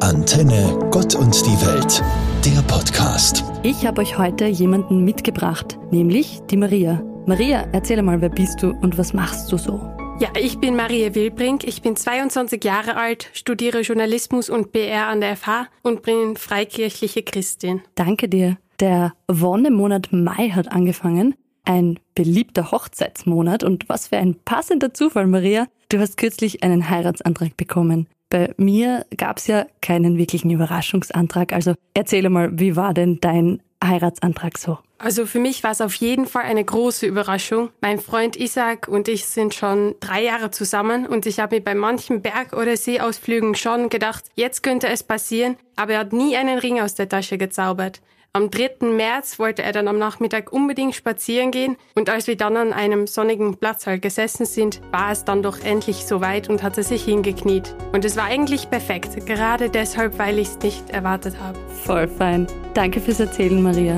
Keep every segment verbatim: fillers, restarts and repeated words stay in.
Antenne Gott und die Welt, der Podcast. Ich habe euch heute jemanden mitgebracht, nämlich die Maria. Maria, erzähl mal, wer bist du und was machst du so? Ja, ich bin Maria Wilbrink, ich bin zweiundzwanzig Jahre alt, studiere Journalismus und P R an der F H und bin freikirchliche Christin. Danke dir. Der Wonnemonat Mai hat angefangen, ein beliebter Hochzeitsmonat, und was für ein passender Zufall, Maria, du hast kürzlich einen Heiratsantrag bekommen. Bei mir gab's ja keinen wirklichen Überraschungsantrag, also erzähl mal, wie war denn dein Heiratsantrag so? Also für mich war es auf jeden Fall eine große Überraschung. Mein Freund Isaac und ich sind schon drei Jahre zusammen und ich habe mir bei manchen Berg- oder Seeausflügen schon gedacht, jetzt könnte es passieren, aber er hat nie einen Ring aus der Tasche gezaubert. Am dritten März wollte er dann am Nachmittag unbedingt spazieren gehen und als wir dann an einem sonnigen Platz halt gesessen sind, war es dann doch endlich soweit und hatte sich hingekniet. Und es war eigentlich perfekt, gerade deshalb, weil ich es nicht erwartet habe. Voll fein. Danke fürs Erzählen, Maria.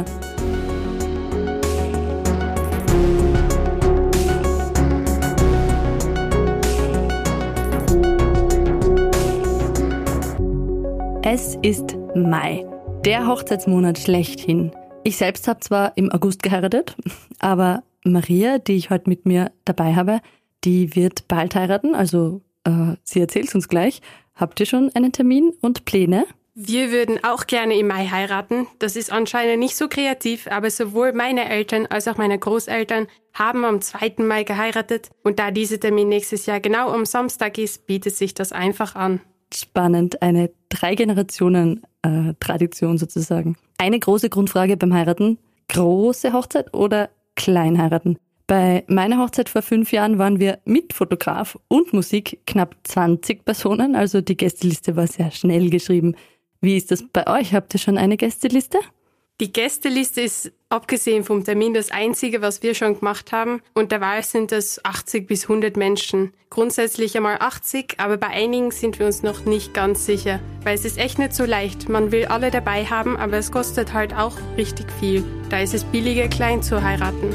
Es ist Mai. Der Hochzeitsmonat schlechthin. Ich selbst habe zwar im August geheiratet, aber Maria, die ich heute mit mir dabei habe, die wird bald heiraten, also äh, sie erzählt uns gleich. Habt ihr schon einen Termin und Pläne? Wir würden auch gerne im Mai heiraten. Das ist anscheinend nicht so kreativ, aber sowohl meine Eltern als auch meine Großeltern haben am zweiten Mai geheiratet und da dieser Termin nächstes Jahr genau am Samstag ist, bietet sich das einfach an. Spannend, eine Drei-Generationen-Tradition sozusagen. Eine große Grundfrage beim Heiraten: große Hochzeit oder Kleinheiraten? Bei meiner Hochzeit vor fünf Jahren waren wir mit Fotograf und Musik knapp zwanzig Personen, also die Gästeliste war sehr schnell geschrieben. Wie ist das bei euch? Habt ihr schon eine Gästeliste? Die Gästeliste ist abgesehen vom Termin das Einzige, was wir schon gemacht haben. Und derweil sind es achtzig bis hundert Menschen. Grundsätzlich einmal achtzig, aber bei einigen sind wir uns noch nicht ganz sicher. Weil es ist echt nicht so leicht. Man will alle dabei haben, aber es kostet halt auch richtig viel. Da ist es billiger, klein zu heiraten.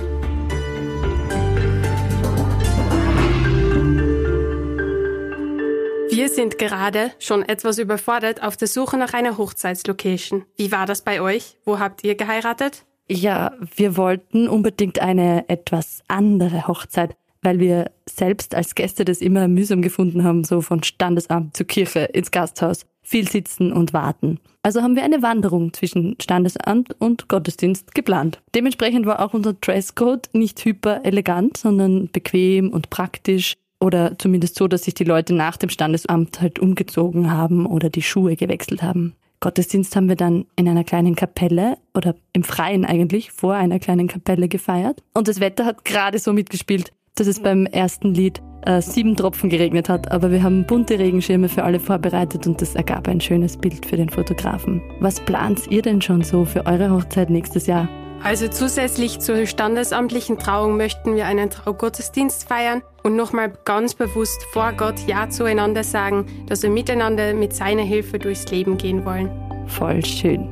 Wir sind gerade schon etwas überfordert auf der Suche nach einer Hochzeitslocation. Wie war das bei euch? Wo habt ihr geheiratet? Ja, wir wollten unbedingt eine etwas andere Hochzeit, weil wir selbst als Gäste das immer mühsam gefunden haben, so von Standesamt zur Kirche ins Gasthaus. Viel sitzen und warten. Also haben wir eine Wanderung zwischen Standesamt und Gottesdienst geplant. Dementsprechend war auch unser Dresscode nicht hyper elegant, sondern bequem und praktisch. Oder zumindest so, dass sich die Leute nach dem Standesamt halt umgezogen haben oder die Schuhe gewechselt haben. Gottesdienst haben wir dann in einer kleinen Kapelle oder im Freien eigentlich vor einer kleinen Kapelle gefeiert. Und das Wetter hat gerade so mitgespielt, dass es beim ersten Lied äh, sieben Tropfen geregnet hat. Aber wir haben bunte Regenschirme für alle vorbereitet und das ergab ein schönes Bild für den Fotografen. Was plant ihr denn schon so für eure Hochzeit nächstes Jahr? Also zusätzlich zur standesamtlichen Trauung möchten wir einen Traugottesdienst feiern und nochmal ganz bewusst vor Gott Ja zueinander sagen, dass wir miteinander mit seiner Hilfe durchs Leben gehen wollen. Voll schön.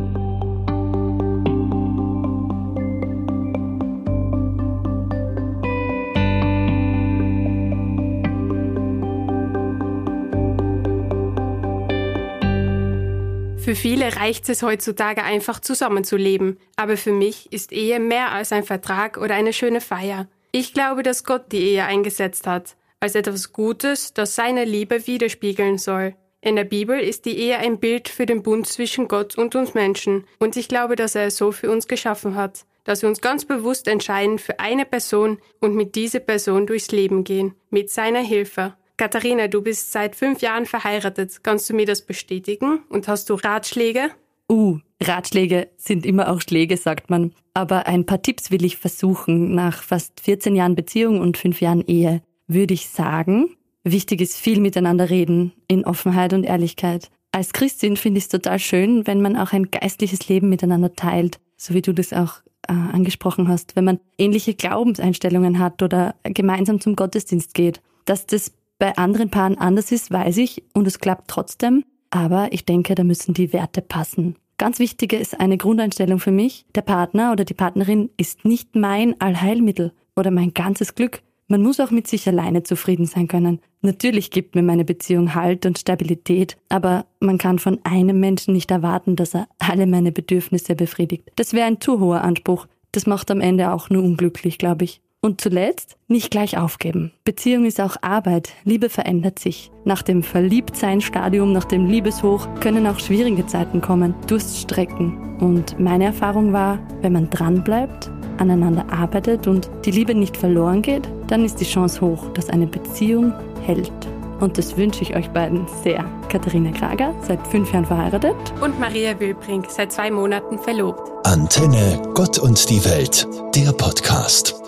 Für viele reicht es heutzutage einfach zusammenzuleben, aber für mich ist Ehe mehr als ein Vertrag oder eine schöne Feier. Ich glaube, dass Gott die Ehe eingesetzt hat, als etwas Gutes, das seine Liebe widerspiegeln soll. In der Bibel ist die Ehe ein Bild für den Bund zwischen Gott und uns Menschen und ich glaube, dass er es so für uns geschaffen hat, dass wir uns ganz bewusst entscheiden für eine Person und mit dieser Person durchs Leben gehen, mit seiner Hilfe. Katharina, du bist seit fünf Jahren verheiratet. Kannst du mir das bestätigen? Und hast du Ratschläge? Uh, Ratschläge sind immer auch Schläge, sagt man. Aber ein paar Tipps will ich versuchen. Nach fast vierzehn Jahren Beziehung und fünf Jahren Ehe würde ich sagen, wichtig ist viel miteinander reden, in Offenheit und Ehrlichkeit. Als Christin finde ich es total schön, wenn man auch ein geistliches Leben miteinander teilt, so wie du das auch äh, angesprochen hast, wenn man ähnliche Glaubenseinstellungen hat oder gemeinsam zum Gottesdienst geht. Dass das bei anderen Paaren anders ist, weiß ich, und es klappt trotzdem. Aber ich denke, da müssen die Werte passen. Ganz wichtig ist eine Grundeinstellung für mich: Der Partner oder die Partnerin ist nicht mein Allheilmittel oder mein ganzes Glück. Man muss auch mit sich alleine zufrieden sein können. Natürlich gibt mir meine Beziehung Halt und Stabilität, aber man kann von einem Menschen nicht erwarten, dass er alle meine Bedürfnisse befriedigt. Das wäre ein zu hoher Anspruch. Das macht am Ende auch nur unglücklich, glaube ich. Und zuletzt, nicht gleich aufgeben. Beziehung ist auch Arbeit. Liebe verändert sich. Nach dem Verliebtsein-Stadium, nach dem Liebeshoch können auch schwierige Zeiten kommen, Durststrecken. Und meine Erfahrung war, wenn man dranbleibt, aneinander arbeitet und die Liebe nicht verloren geht, dann ist die Chance hoch, dass eine Beziehung hält. Und das wünsche ich euch beiden sehr. Katharina Krager, seit fünf Jahren verheiratet. Und Maria Wilbrink, seit zwei Monaten verlobt. Antenne, Gott und die Welt, der Podcast.